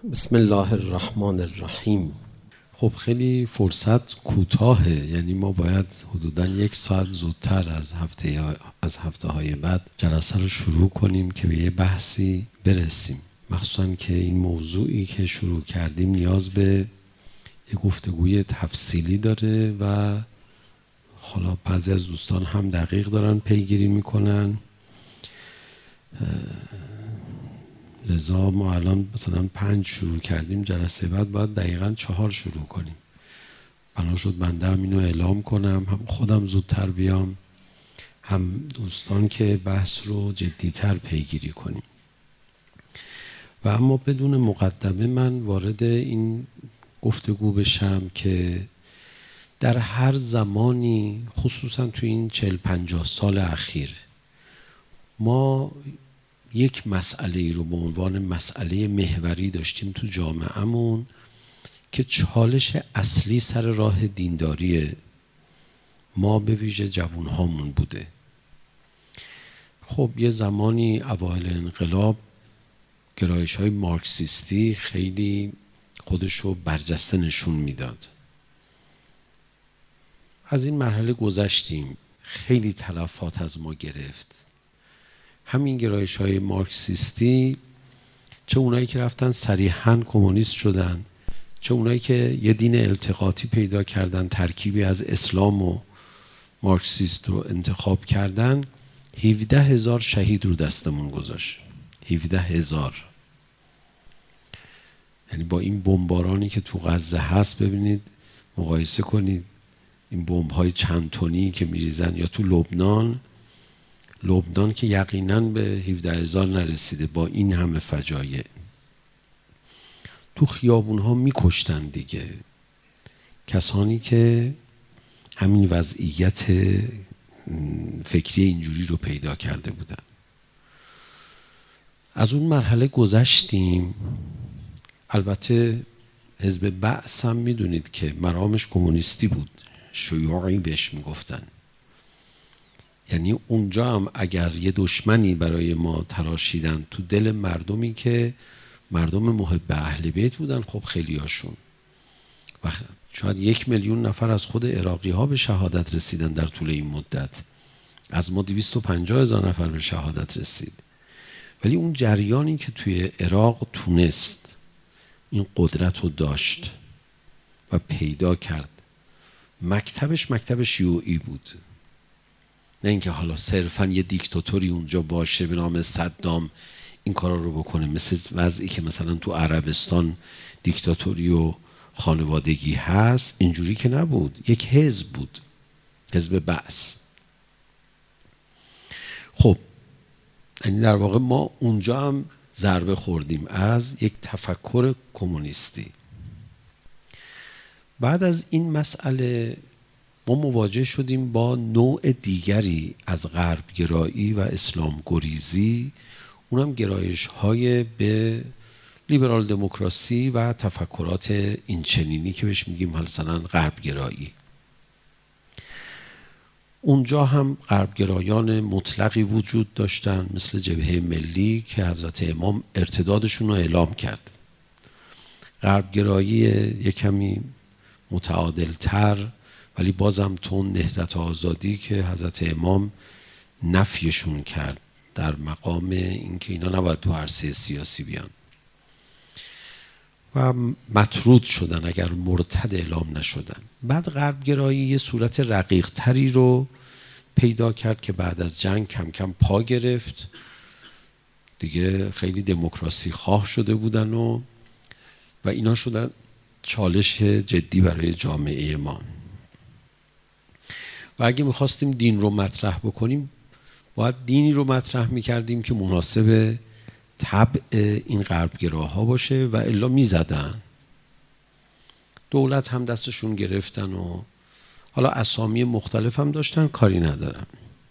بسم الله الرحمن الرحیم. خب خیلی فرصت کوتاهه، یعنی ما باید حدوداً 1 ساعت زودتر از هفته های بعد جلسه رو شروع کنیم که به یه بحثی برسیم، مخصوصاً که این موضوعی که شروع کردیم نیاز به یه گفتگوی تفصیلی داره و حالا بعضی از دوستان هم دقیق دارن پیگیری میکنن. لذا ما الان مثلا 5 شروع کردیم، جلسه بعد باید دقیقاً 4 شروع کنیم. بنا شد بنده هم اینو اعلام کنم، هم خودم زودتر بیام، هم دوستان که بحث رو جدیتر پیگیری کنیم. و اما بدون مقدمه من وارد این گفتگو بشم که در هر زمانی، خصوصا تو این 40-50 سال اخیر، ما یک مسئله ای رو به عنوان مسئله محوری داشتیم تو جامعهمون که چالش اصلی سر راه دینداری ما به ویژه جوانهامون بوده. خب یه زمانی اوایل انقلاب گرایش های مارکسیستی خیلی خودشو برجسته نشون میداد. از این مرحله گذشتیم، خیلی تلفات از ما گرفت. همین گرایش های مارکسیستی، چه اونایی که رفتن صریحاً کمونیست شدن، چه اونایی که یه دین التقاطی پیدا کردن، ترکیبی از اسلام و مارکسیست رو انتخاب کردن، 17,000 شهید رو دستمون گذاشت. 17,000. یعنی با این بمبارانی که تو غزه هست ببینید، مقایسه کنید این بمب‌های چند تنی که میریزن، یا تو لبنان که یقیناً به 17,000 نرسیده با این همه فجایع. تو خیابون‌ها میکشتن دیگه کسانی که همین وضعیت فکری اینجوری رو پیدا کرده بودن. از اون مرحله گذشتیم. البته حزب بعث هم میدونید که مرامش کمونیستی بود، شیوعی بهش میگفتن. یعنی اونجا هم اگر یه دشمنی برای ما تراشیدن تو دل مردمی که مردم محب اهل بیت بودن، خب خیلی هاشون، و شاید 1 میلیون نفر از خود عراقی ها به شهادت رسیدن در طول این مدت. از ما 250,000 نفر به شهادت رسید. ولی اون جریانی که توی عراق تونست این قدرت رو داشت و پیدا کرد، مکتبش مکتب شیوعی بود. نه اینکه حالا صرفاً یه دیکتاتوری اونجا باشه به نام صدام این کارا رو بکنه، مثل وضعی که مثلا تو عربستان دیکتاتوری و خانوادگی هست. اینجوری که نبود، یک حزب بود، حزب بعث. خب یعنی در واقع ما اونجا هم ضربه خوردیم از یک تفکر کمونیستی. بعد از این مسئله ما مواجه شدیم با نوع دیگری از غرب گرایی و اسلام گریزی، اونم گرایش های به لیبرال دموکراسی و تفکرات اینچنینی که بهش میگیم مثلا غرب گرایی. اونجا هم غرب گرایان مطلقی وجود داشتن، مثل جبهه ملی که حضرت امام ارتدادشون رو اعلام کرد. غرب گرایی یک کمی متعادل تر ولی بازم تون نهضت آزادی که حضرت امام نفیشون کرد در مقام اینکه اینا نباید تو عرصه سیاسی بیان و مطرود شدن اگر مرتد اعلام نشدن. بعد غرب گرایی یه صورت رقیق تری رو پیدا کرد که بعد از جنگ کم کم پا گرفت دیگه. خیلی دموکراسی خواه شده بودن و اینا شدن چالش جدی برای جامعه ما. و اگه میخواستیم دین رو مطرح بکنیم، باید دینی رو مطرح میکردیم که مناسب طبع این غربگراها باشه و الا میزدن. دولت هم دستشون گرفتن و حالا اسامی مختلف هم داشتن، کاری ندارن.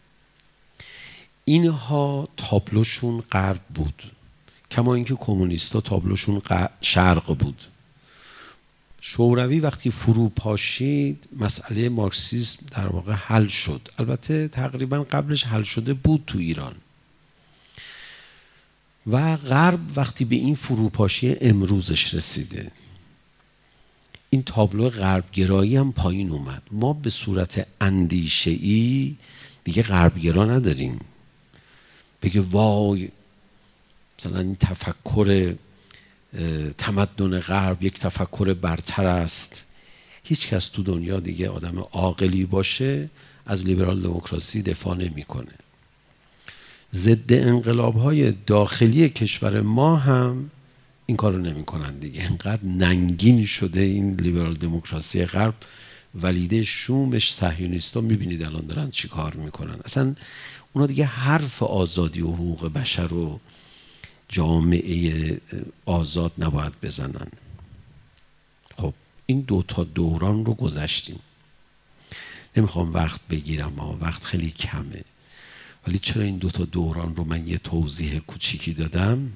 اینها تابلوشون غرب بود، کما اینکه کمونیستا تابلوشون شرق بود. شوروی وقتی فرو پاشید، مسئله مارکسیسم در واقع حل شد. البته تقریبا قبلش حل شده بود تو ایران. و غرب وقتی به این فروپاشی امروزش رسیده، این تابلو غربگرایی هم پایین اومد. ما به صورت اندیشه‌ای دیگه غربگرا نداریم بگه وای مثلا این تفکر تمدن غرب یک تفکر برتر است. هیچ کس تو دنیا دیگه آدم عاقلی باشه از لیبرال دموکراسی دفاع نمیکنه. ضد انقلاب‌های داخلی کشور ما هم این کارو نمیکنن دیگه. انقدر ننگین شده این لیبرال دموکراسی غرب، ولیده شومش صهیونیستا میبینید الان دارن چی کار میکنن. اصلا اونا دیگه حرف آزادی و حقوق بشر و جامعه آزاد نباید بزنن. خب این دوتا دوران رو گذشتیم. نمیخوام وقت بگیرم، وقت خیلی کمه، ولی چرا این دوتا دوران رو من یه توضیح کوچیکی دادم؟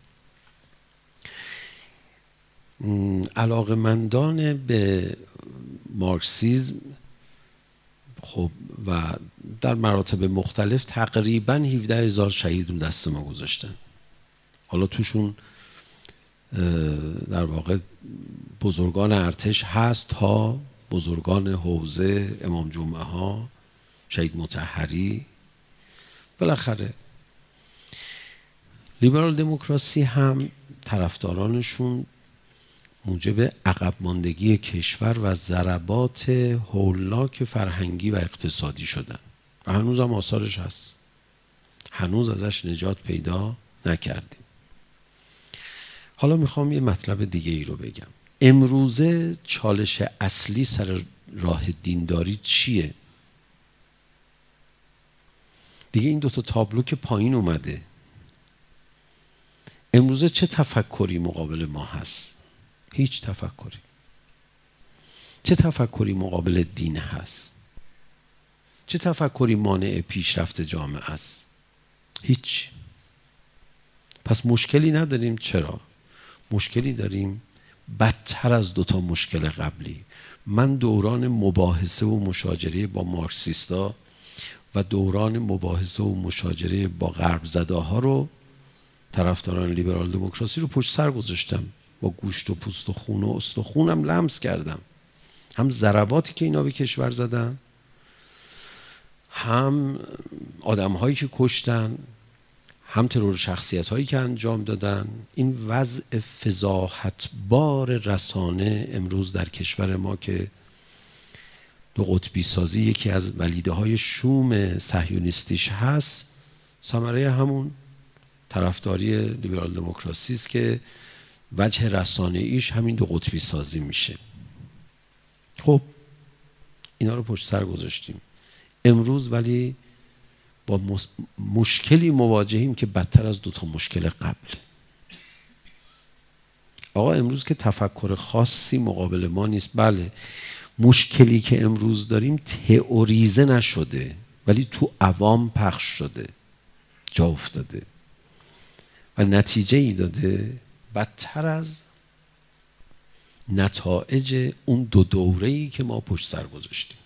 علاقه‌مندان به مارکسیسم خب و در مراتب مختلف تقریباً 17,000 شهید رو دست ما گذاشتن. حالا توشون در واقع بزرگان ارتش هست تا بزرگان حوزه، امام جمعه ها، شهید مطهری. بالاخره لیبرال دموکراسی هم طرفدارانشون موجب عقب ماندگی کشور و ضربات هولناک فرهنگی و اقتصادی شدن و هنوز هم آثارش هست. هنوز ازش نجات پیدا نکردیم. حالا میخوام یه مطلب دیگه ای رو بگم. امروزه چالش اصلی سر راه دینداری چیه؟ دیگه این دوتا تابلو که پایین اومده. امروزه چه تفکری مقابل ما هست؟ هیچ تفکری. چه تفکری مقابل دین هست؟ چه تفکری مانع پیشرفت جامعه است؟ هیچ. پس مشکلی نداریم. چرا؟ مشکلی داریم بدتر از دوتا مشکل قبلی. من دوران مباحثه و مشاجره با مارکسیستا و دوران مباحثه و مشاجره با غرب زده ها رو، طرفداران لیبرال دموکراسی رو پشت سر گذاشتم. با گوشت و پوست و خون و استخونم لمس کردم. هم ضرباتی که اینا به کشور زدن، هم آدم هایی که کشتن، هم ترور شخصیت هایی که انجام دادن. این وضع فضاحتبار رسانه امروز در کشور ما که دو قطبی سازی یکی از ولیده های شوم صهیونیستیش هست، ثمره همون طرفداری لیبرال دموکراسی است که وجه رسانه ایش همین دو قطبی سازی میشه. خب اینا رو پشت سر گذاشتیم. امروز ولی با مشکلی مواجهیم که بدتر از دوتا مشکل قبل. آقا امروز که تفکر خاصی مقابل ما نیست. بله مشکلی که امروز داریم تئوریزه نشده ولی تو عوام پخش شده، جا افتاده و نتیجه ای داده بدتر از نتایج اون دو دوره‌ای که ما پشت سر گذاشتیم.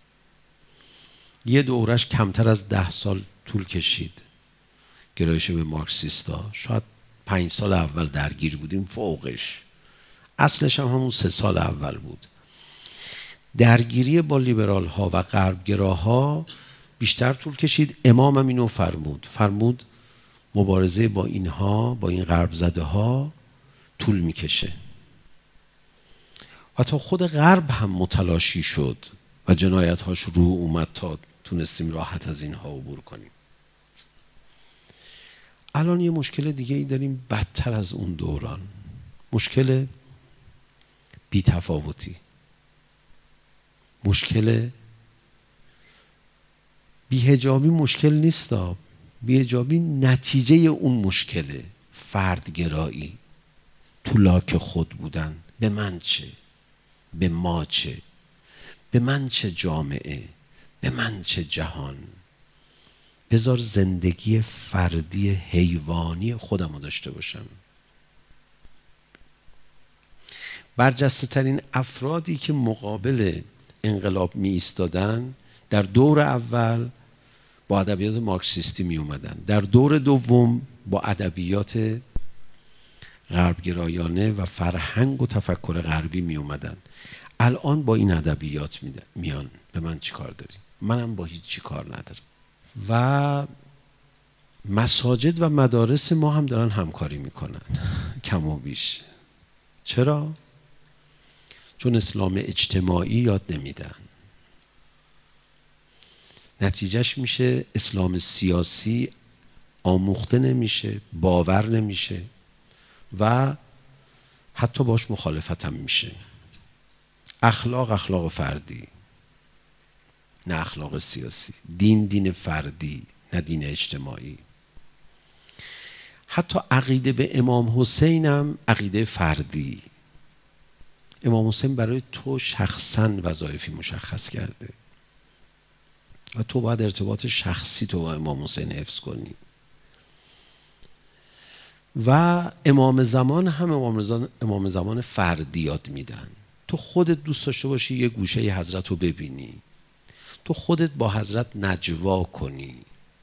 یه دورش کمتر از 10 سال طول کشید، گرایش به مارکسیستا. شاید 5 سال اول درگیر بودیم، فوقش اصلش هم همون 3 سال اول بود. درگیری با لیبرال ها و غربگراها بیشتر طول کشید. امام هم اینو فرمود مبارزه با اینها، با این غرب زده ها طول میکشه. و تا خود غرب هم متلاشی شد و جنایت هاش رو اومد تا تونستیم راحت از اینها عبور کنیم. الان یه مشکل دیگه ای داریم بدتر از اون دوران، مشکل بی‌تفاوتی، مشکل بی‌حجابی. مشکل نیست، بی‌حجابی نتیجه اون مشکله. فردگرایی، تو لاک خود بودن. به من چه؟ به ما چه؟ به من چه جامعه؟ به من چه جهان؟ بذار زندگی فردی حیوانی خودم رو داشته باشم. برجسته ترین افرادی که مقابل انقلاب می ایستادن در دور اول با ادبیات مارکسیستی می اومدن. در دور دوم با ادبیات غربگرایانه و فرهنگ و تفکر غربی می اومدن. الان با این ادبیات میان به من چی کار داری؟ منم با هیچ چی کار ندارم. و مساجد و مدارس ما هم دارن همکاری میکنن کم و بیش. چرا؟ چون اسلام اجتماعی یاد نمیدن. نتیجهش میشه اسلام سیاسی آموخته نمیشه، باور نمیشه و حتی باش مخالفت هم میشه. اخلاق فردی نه اخلاق سیاسی، دین فردی نه دین اجتماعی. حتی عقیده به امام حسین هم عقیده فردی. امام حسین برای تو شخصا وظایفی مشخص کرده و تو باید ارتباط شخصی تو با امام حسین حفظ کنی. و امام زمان هم امام زمان فردی یاد میدن. تو خودت دوست داشته باشی یه گوشه ی حضرت رو ببینی، تو خودت با حضرت نجوا کنی،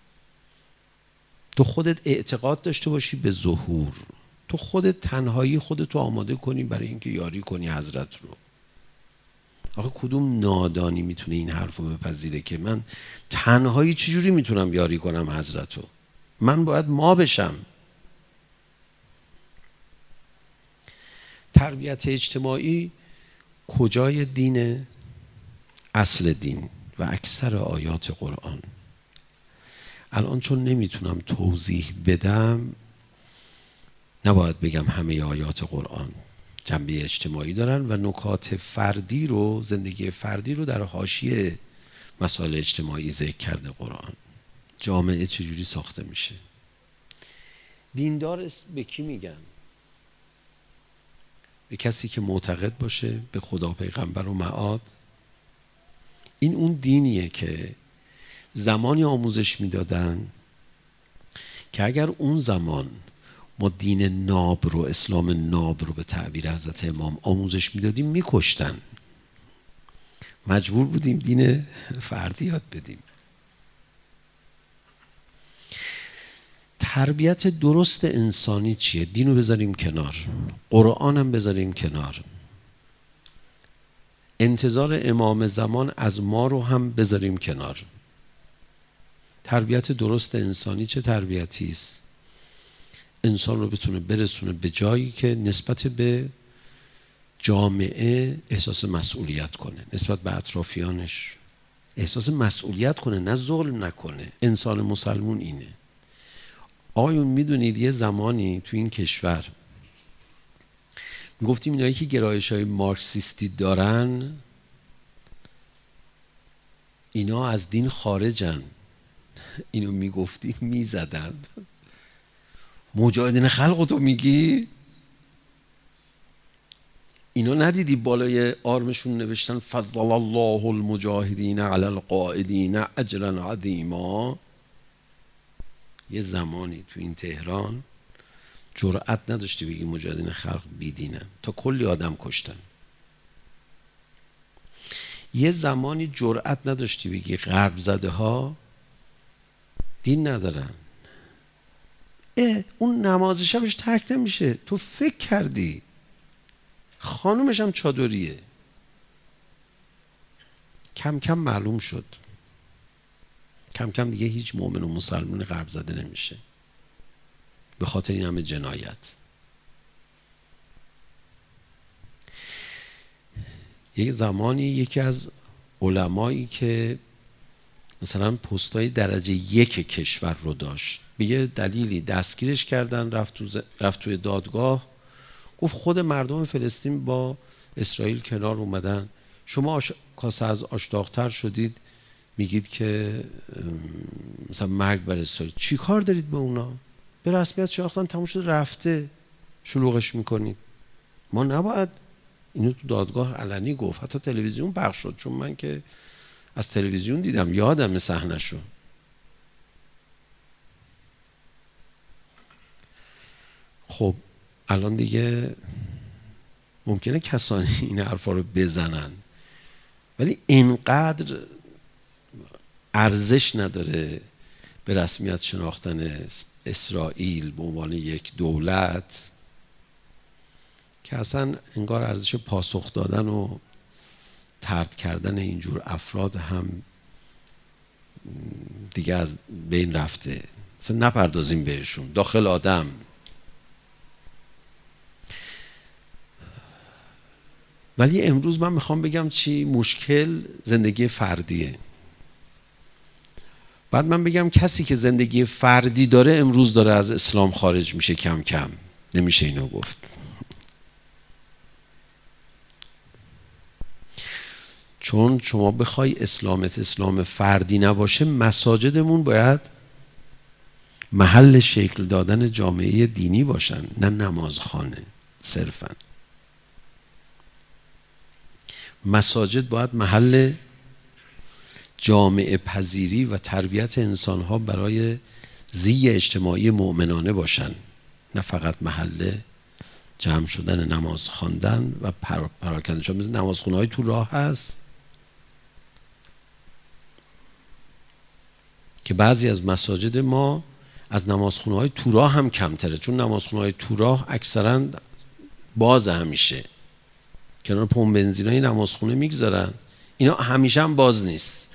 تو خودت اعتقاد داشته باشی به ظهور، تو خودت تنهایی خودت رو آماده کنی برای اینکه یاری کنی حضرت رو. آخه کدوم نادانی میتونه این حرف رو بپذیره که من تنهایی چجوری میتونم یاری کنم حضرت رو؟ من باید ما بشم. تربیت اجتماعی کجای دینه؟ اصل دین و اکثر آیات قرآن. الان چون نمیتونم توضیح بدم نباید بگم همه آیات قرآن جنبه اجتماعی دارن و نکات فردی رو، زندگی فردی رو در حاشیه مسائل اجتماعی ذکر کرده قرآن. جامعه چجوری ساخته میشه؟ دیندار به کی میگن؟ به کسی که معتقد باشه به خدا، پیغمبر و معاد. این اون دینیه که زمانی آموزش میدادن که اگر اون زمان ما دین ناب رو، اسلام ناب رو به تعبیر حضرت امام آموزش میدادیم میکشتن. مجبور بودیم دین فردی یاد بدیم. تربیت درست انسانی چیه؟ دین رو بذاریم کنار، قرآن هم بذاریم کنار، انتظار امام زمان از ما رو هم بذاریم کنار. تربیت درست انسانی چه تربیتی است؟ انسان رو بتونه برسونه به جایی که نسبت به جامعه احساس مسئولیت کنه، نسبت به اطرافیانش احساس مسئولیت کنه، نه ظلم نکنه. انسان مسلمون اینه. آقایون میدونید یه زمانی تو این کشور میگفتیم اینایی که گرایش‌های مارکسیستی دارن اینا از دین خارجن. اینو میگفتیم میزدن. مجاهدین خلق تو میگی؟ اینا ندیدی بالای آرمشون نوشتن فضل الله المجاهدین علی القاعدین اجرا عظیما؟ یه زمانی تو این تهران جرأت نداشتی بگی مجاهدین خلق بیدینن، تا کلی آدم کشتن. یه زمانی جرأت نداشتی بگی غرب زده ها دین ندارن. اون نماز شبش ترک نمیشه. تو فکر کردی خانومش هم چادریه. کم کم معلوم شد، کم کم دیگه هیچ مؤمن و مسلمان غرب زده نمیشه به خاطر این همه جنایت. یک زمانی یکی از علمایی که مثلا پستای درجه 1 کشور رو داشت به یه دلیلی دستگیرش کردن، رفت توی دادگاه، گفت خود مردم فلسطین با اسرائیل کنار اومدن، شما کاسه از آش داغ‌تر شدید میگید که مثلا مرگ بر اسرائیل. چی کار دارید به اونا؟ به رسمیت شناختن تموم شد رفته، شلوغش میکنید. ما نباید. اینو تو دادگاه علنی گفت، حتی تلویزیون پخش شد، چون من که از تلویزیون دیدم، یادم صحنه‌شو. خب الان دیگه ممکنه کسانی این حرفا رو بزنن ولی اینقدر ارزش نداره به رسمیت شناختن اسرائیل به عنوان یک دولت که اصلا انگار ارزش پاسخ دادن و طرد کردن اینجور افراد هم دیگه از بین رفته، اصلا نپردازیم بهشون. داخل آدم ولی امروز من میخوام بگم چی مشکل زندگی فردیه. بعد من بگم کسی که زندگی فردی داره امروز داره از اسلام خارج میشه کم کم. نمیشه اینو گفت. چون شما بخوای اسلامت اسلام فردی نباشه، مساجدمون باید محل شکل دادن جامعه دینی باشن، نه نمازخانه صرفا. مساجد باید محل جامعه پذیری و تربیت انسانها برای زی اجتماعی مؤمنانه باشن، نه فقط محل جمع شدن نماز خواندن و پراکندن. چون مثل نمازخونه های تو راه هست که بعضی از مساجد ما از نمازخونه های تو راه هم کمتره، چون نمازخونه های تو راه اکثرا باز همیشه، کنار پمپ بنزینای نمازخونه میگذارن، اینا همیشه هم باز نیست،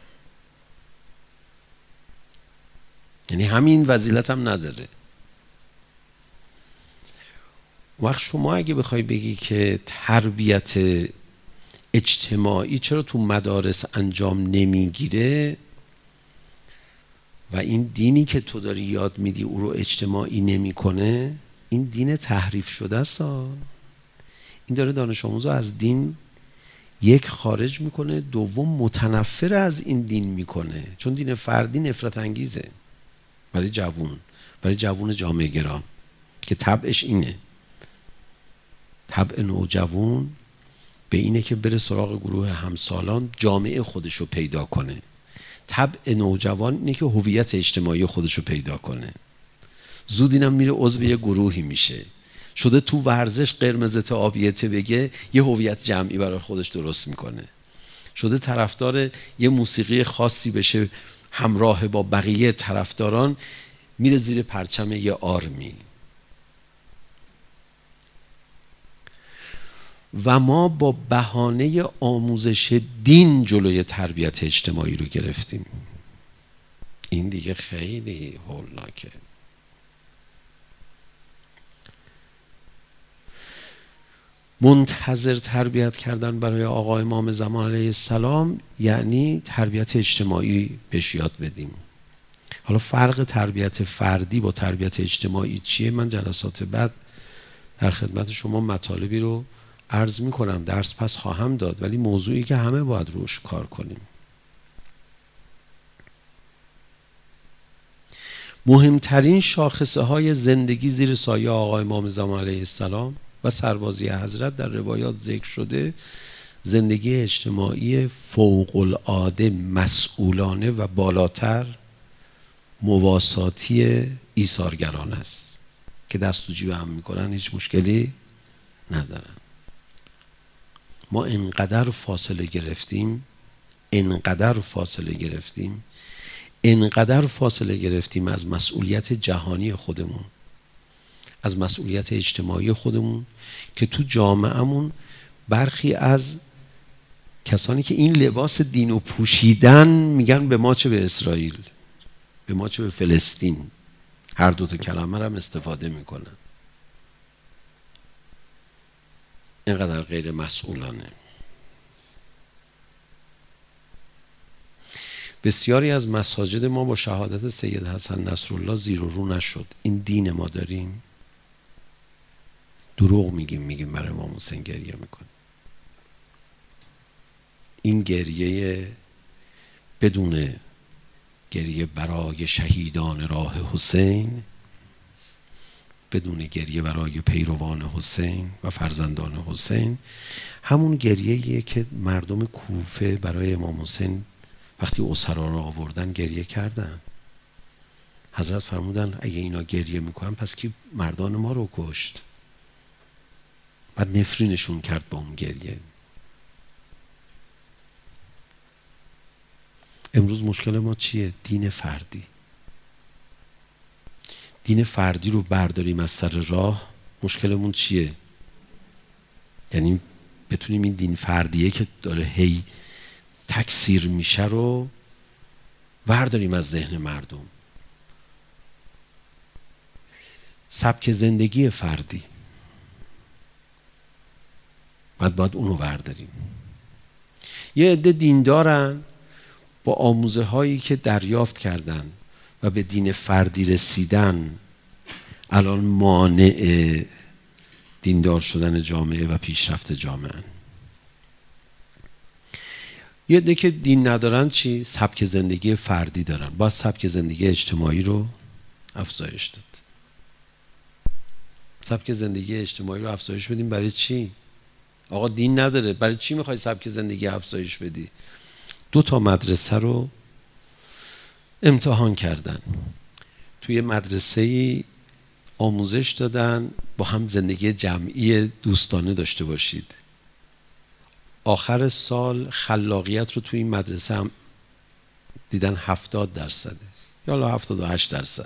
یعنی همین فضیلت هم نداره. وقت شما اگه بخوای بگی که تربیت اجتماعی چرا تو مدارس انجام نمیگیره و این دینی که تو داری یاد میدی او رو اجتماعی نمیکنه، این دین تحریف شده است. این داره دانش آموزو از دین یک خارج میکنه، دوم متنفر از این دین میکنه، چون دین فردی نفرت انگیزه برای جوون جامعه گرا که طبعش اینه. طبع نوجوان به اینه که بره سراغ گروه همسالان، جامعه خودش رو پیدا کنه. طبع نوجوان اینه که هویت اجتماعی خودش رو پیدا کنه. زود اینم میره عضو یه گروهی میشه، شده تو ورزش قرمزت آبیته بگه یه هویت جمعی برای خودش درست میکنه، شده طرفدار یه موسیقی خاصی بشه همراه با بقیه طرفداران، میره زیر پرچم یه آرمی. و ما با بهانه آموزش دین جلوی تربیت اجتماعی رو گرفتیم. این دیگه خیلی هولناکه. منتظر تربیت کردن برای آقا امام زمان علیه السلام یعنی تربیت اجتماعی بهش یاد بدیم. حالا فرق تربیت فردی با تربیت اجتماعی چیه؟ من جلسات بعد در خدمت شما مطالبی رو عرض میکنم، درس پس خواهم داد، ولی موضوعی که همه باید روش کار کنیم. مهمترین شاخصه های زندگی زیر سایه آقا امام زمان علیه السلام و سربازی حضرت در روایات ذکر شده، زندگی اجتماعی فوق العاده مسئولانه و بالاتر مواساتی ایثارگران است که دست تو جیب هم میکنن، هیچ مشکلی ندارن. ما انقدر فاصله گرفتیم از مسئولیت جهانی خودمون، از مسئولیت اجتماعی خودمون، که تو جامعهمون برخی از کسانی که این لباس دینو پوشیدن میگن به ما چه به اسرائیل، به ما چه به فلسطین. هر دوتا کلمه رو هم استفاده میکنن. اینقدر غیر مسئولانه. بسیاری از مساجد ما با شهادت سید حسن نصرالله زیر و رو نشد. این دین ما داریم؟ دروغ میگیم برای امام حسین گریه میکنیم. این گریه بدون گریه برای شهیدان راه حسین، بدون گریه برای پیروان حسین و فرزندان حسین، همون گریه‌ایه که مردم کوفه برای امام حسین وقتی اسرا رو آوردن گریه کردن. حضرت فرمودن اگه اینا گریه میکنن پس کی مردان ما رو کشت؟ بعد نفرینشون کرد با اون گریه. امروز مشکل ما چیه؟ دین فردی. دین فردی رو برداریم از سر راه، مشکلمون چیه؟ یعنی بتونیم این دین فردیه که داره هی تکثیر میشه رو برداریم از ذهن مردم. سبک زندگی فردی باید اونو برداریم. یه عده دیندارن با آموزه هایی که دریافت کردن و به دین فردی رسیدن الان مانع دیندار شدن جامعه و پیشرفت جامعه. یه عده که دین ندارن چی؟ سبک زندگی فردی دارن. باید سبک زندگی اجتماعی رو افزایش داد. سبک زندگی اجتماعی رو افزایش بدیم برای چی؟ آقا دین نداره، برای چی میخوای سبک زندگی افزایش بدی؟ 2 مدرسه رو امتحان کردن. توی مدرسه‌ای آموزش دادن با هم زندگی جمعی دوستانه داشته باشید. آخر سال خلاقیت رو توی این مدرسه هم دیدن 70% یا حالا 78%.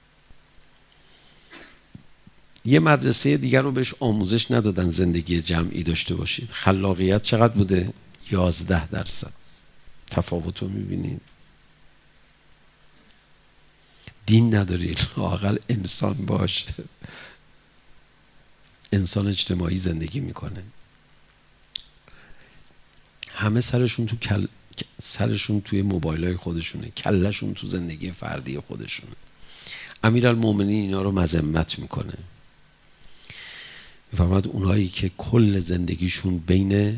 یه مدرسه دیگر رو بهش آموزش ندادن زندگی جمعی داشته باشید. خلاقیت چقدر بوده؟ 11%. تفاوت رو میبینید؟ دین نداری، لااقل انسان باش. انسان اجتماعی زندگی میکنه. همه سرشون توی موبایلای خودشونه، کلشون تو زندگی فردی خودشونه. امیرالمومنین اینا رو مذمت میکنه، میفرماد اونایی که کل زندگیشون بین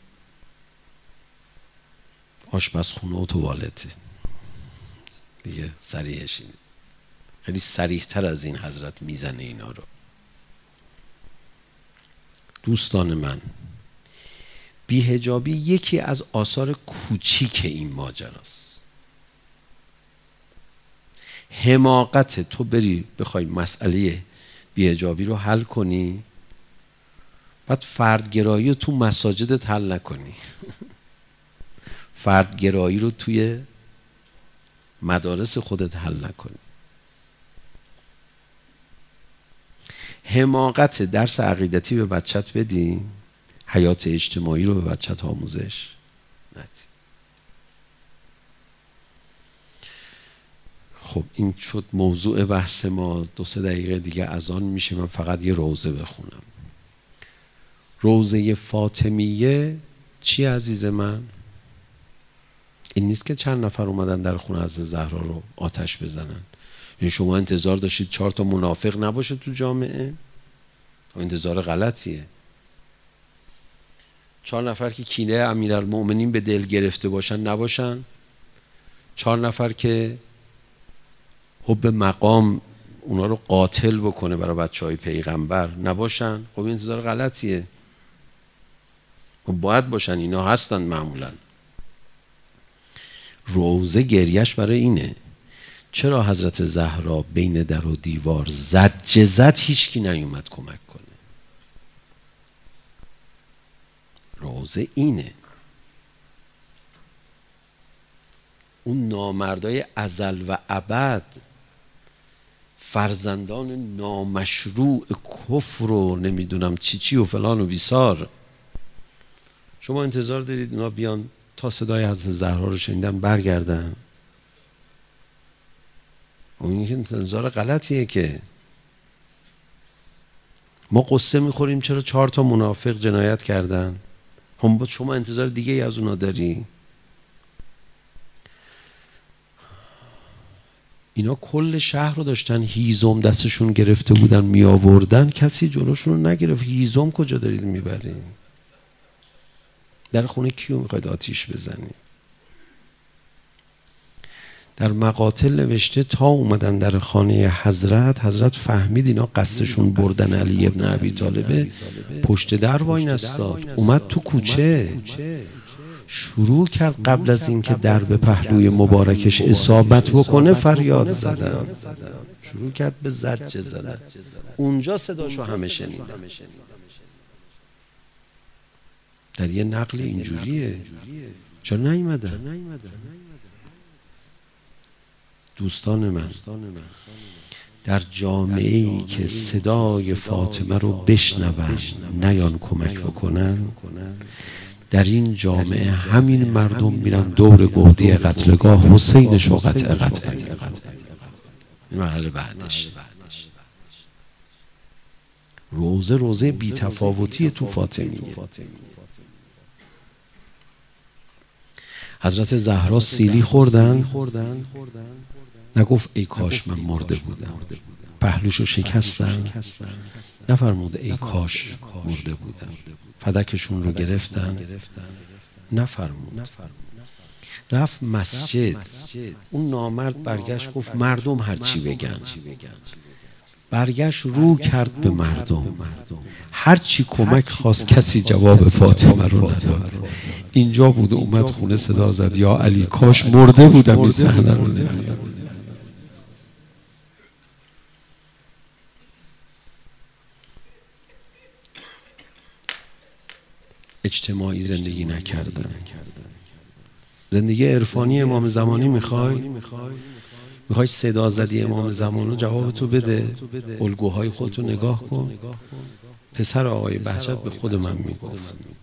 آشپزخونه و توالته، دیگه صریحش اینه، خیلی صریح‌تر از این حضرت میزنه اینا رو. دوستان من، بی‌حجابی یکی از آثار کوچیک این ماجراست. حماقت تو بری بخوای مسئله بی‌حجابی رو حل کنی، بعد فردگرایی رو تو مساجدت حل نکنی. فردگرایی رو توی مدارس خودت حل نکنی. حماقت درس عقیدتی به بچت بدی، حیات اجتماعی رو به بچت آموزش ندی. خب این شد موضوع بحث ما. 2-3 دقیقه دیگه اذان میشه، من فقط یه روزه بخونم. روزه فاطمیه چی عزیز من؟ این نیست که چند نفر اومدن در خونه حضرت زهرا رو آتش بزنن. یعنی شما انتظار داشتید 4 منافق نباشه تو جامعه؟ انتظار غلطیه. 4 نفر که کینه امیرالمومنین به دل گرفته باشن نباشن؟ 4 نفر که حب مقام اونا رو قاتل بکنه برای بچهای پیغمبر نباشن؟ خب انتظار غلطیه. خب باید باشن، اینا هستن معمولا. روزه گریش برای اینه. چرا حضرت زهرا بین در و دیوار زد هیچ کی نیومد کمک کنه؟ روزه اینه. اون نامردای ازل و ابد، فرزندان نامشروع کفر و نمیدونم چی و فلان و بیسار، شما انتظار دارید اونا بیان تا صدای حضرت زهرا رو شنیدن برگردن؟ اون که انتظار غلطیه. که ما قصه میخوریم چرا 4 منافق جنایت کردن. هم شما انتظار دیگه ای از اونا داری؟ اینا کل شهر رو داشتن هیزم دستشون گرفته بودن می آوردن، کسی جلوشون رو نگرفت. هیزم کجا دارید میبرین؟ در خونه کیو میخواید آتیش بزنی؟ در مقاتل نوشته تا اومدن در خانه حضرت فهمید اینا قصدشون بردن علی ابن ابی طالب، پشت در وای نستاد، اومد تو کوچه، شروع کرد قبل از اینکه در به پهلوی مبارکش اصابت بکنه فریاد زدن، شروع کرد به زجه زدن. اونجا صداشو همه شنیدن. در یه نقل اینجوریه. چرا نیومدن؟ دوستان من، در جامعه‌ای که صدای فاطمه رو بشنون نیان کمک بکنن، در این جامعه همین مردم میرن دور گودی قتلگاه حسینش و قطع این مرحله بعدش روزه بی‌تفاوتی تو فاطمیه. حضرت زهرا سیلی خوردن، نگفت ای کاش من مرده بودم. پهلوشو شکستن، نفرموده ای کاش مرده بودم. فدکشون رو گرفتن، نفرمود. رفت مسجد، اون نامرد برگشت گفت مردم هرچی بگن. برگشت رو کرد به مردم، هرچی کمک خواست کسی جواب فاطمه رو نداد. اینجا بود اومد خونه صدا زد یا علی کاش مرده بودم این صحنه رو ندیدم. اجتماعی زندگی نکردن. زندگی عرفانی امام زمانی میخوای صدا زدی امام زمان رو جواب تو بده، الگوهای خودتو نگاه کن. پسر آقای بهجت به خود من میگفت،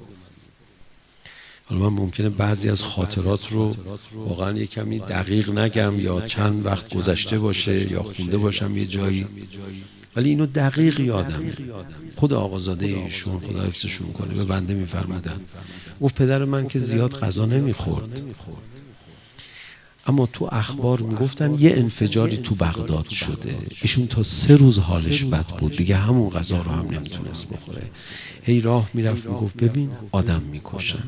حالا من ممکنه بعضی از خاطرات رو واقعا یک کمی دقیق نگم یا چند وقت گذشته باشه یا خونده باشم یه جایی، ولی اینو دقیق یادم. خود آقازاده ایشون خدا حفظشون کنه به بنده میفرمودن، گفت پدر من که زیاد غذا نمیخورد، اما تو اخبار میگفتن یه انفجاری تو بغداد شده، ایشون تا 3 روز حالش بد بود دیگه، همون غذا رو هم نمیتونست بخوره. هی راه میرفت میگفت ببین آدم میکشن.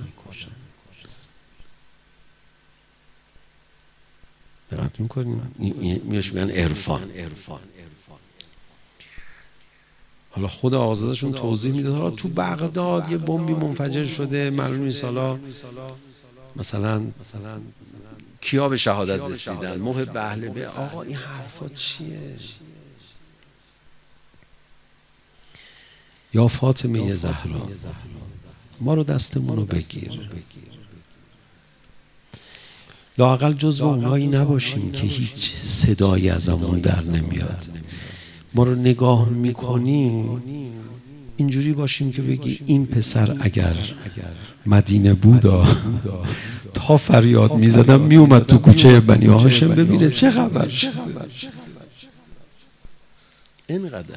دقت میکنین؟ میاش میگن عرفان. حالا خود آقازادهشون توضیح میده حالا تو بغداد یه بمبی منفجر شده، معلوم نیست حالا مثلا کیا به شهادت رسیدن، محب اهل بیت. آقا این حرفا چیه؟ یا فاطمه زهرا ما رو دستمون رو بگیر، لااقل جزو اونایی نباشیم که هیچ صدایی ازمون در نمیاد. ما رو نگاه میکنیم اینجوری باشیم که بگی این پسر اگر مدینه بودا تا فریاد میزدم میومد تو کوچه بنی هاشم ببینه چه خبر شده. اینقدر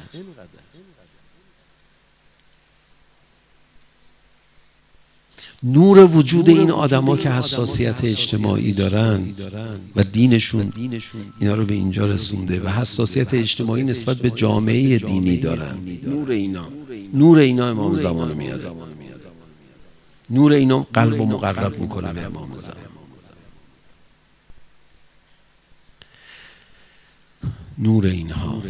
نور وجود این آدما که حساسیت اجتماعی دارن و دینشون اینا رو به اینجا رسونده و حساسیت اجتماعی نسبت به جامعه دینی دارن. نور اینا امام زمان میاره، نور اینا قلب و مقرب میکنه به امام زمان. نور اینها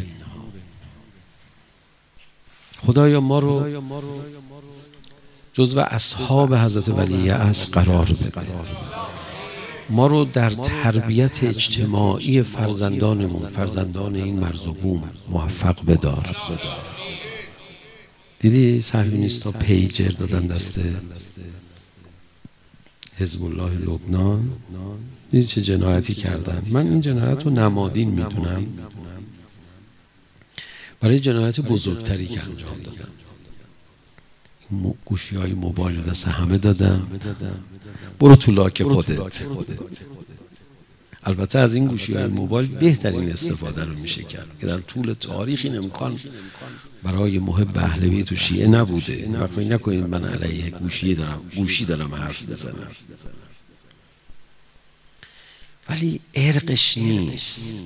خدایا ما رو جزو اصحاب حضرت ولی عصر قرار بده، ما رو در تربیت اجتماعی فرزندانمون، فرزندان این مرز و بوم موفق بدار. دیدی صهیونیست‌ها پیجر دادن دست حزب الله لبنان؟ دیدی چه جنایتی کردن؟ من این جنایت رو نمادین میدونم، برای جنایت بزرگتری که انجام دادن. گوشی های موبایل رو دست همه دادم، برو تو لاک خودت. البته از این گوشی های موبایل بهترین استفاده رو میشه کرد که در طول تاریخ این امکان برای محب اهل بیت و شیعه نبوده. وقتی نکنید من علیه گوشی دارم حرف بزنم، ولی ارقش نیست.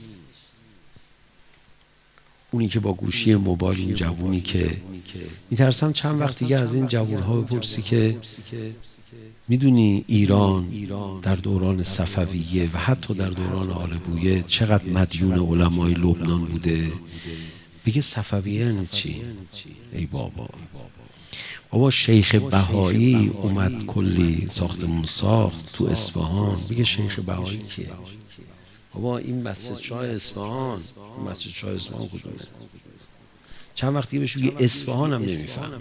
اونی که با گوشی موبایل، این جوونی که میترسم چند وقت دیگه از این جوونها بپرسی که میدونی ایران در دوران صفویه و حتی در دوران آل بویه چقدر مدیون علمای لبنان بوده؟ بگه صفویه یعنی چی؟ ای بابا شیخ بهایی اومد کلی ساختمون ساخت تو اصفهان، بگه شیخ بهایی کیه؟ بابا این مسجد شاه اصفهان، مسجد شاه اصفهان کدومه؟ چند وقتی بهش بگه اصفهان هم نمیفهم.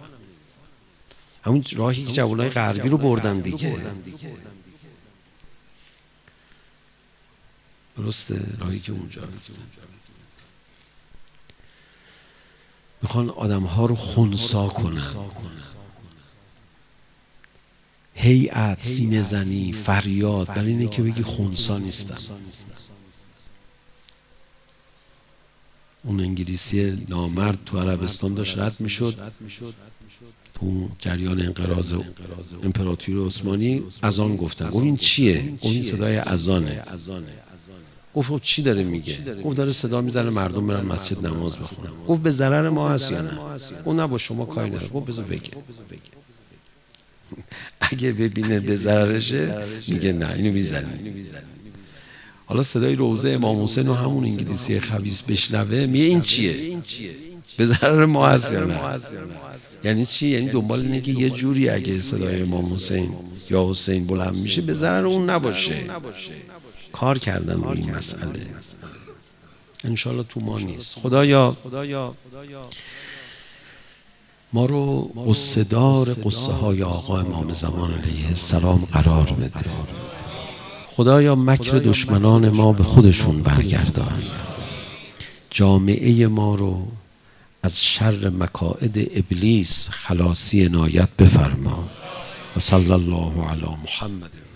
همون راهی که جوانای غربی رو بردن دیگه، درسته؟ راهی که اونجا رفتن. میخوان آدمها رو خنثی کنن. هیئت، سینه زنی، فریاد، برای اینه که بگی خنثی نیستم. اون انگلیسی نامرد تو عربستان داشت رد میشد تو جریان انقراض امپراتوری عثمانی، اذان گفتن. گفت این چیه؟ گفت این صدای اذانه. گفت چی داره میگه؟ گفت داره صدا میزنه مردم برن مسجد نماز بخونن. گفت به ضرر ما هست یا نه؟ گفت نه با شما کاری نداره. گفت بذار بگه. اگه ببینه به ضررشه میگه نه اینو میزنی. حالا صدای روزه امام حسین و همون انگلیسی خبیث بشنوه میگه این چیه؟ به ضرر ما هست یا نه؟ یعنی چی؟ یعنی دنبال اینه که یه جوری اگه صدای امام حسین یا حسین بلند میشه به ضرر اون نباشه. کار کردن روی این مسئله. انشالله تو ما نیست. خدایا ما رو قصه دار قصه های آقا امام زمان علیه السلام قرار بده. خدایا مکر دشمنان ما به خودشون برگردان. جامعه ما رو از شر مکائد ابلیس خلاصی عنایت بفرما. و صلی الله علی محمد.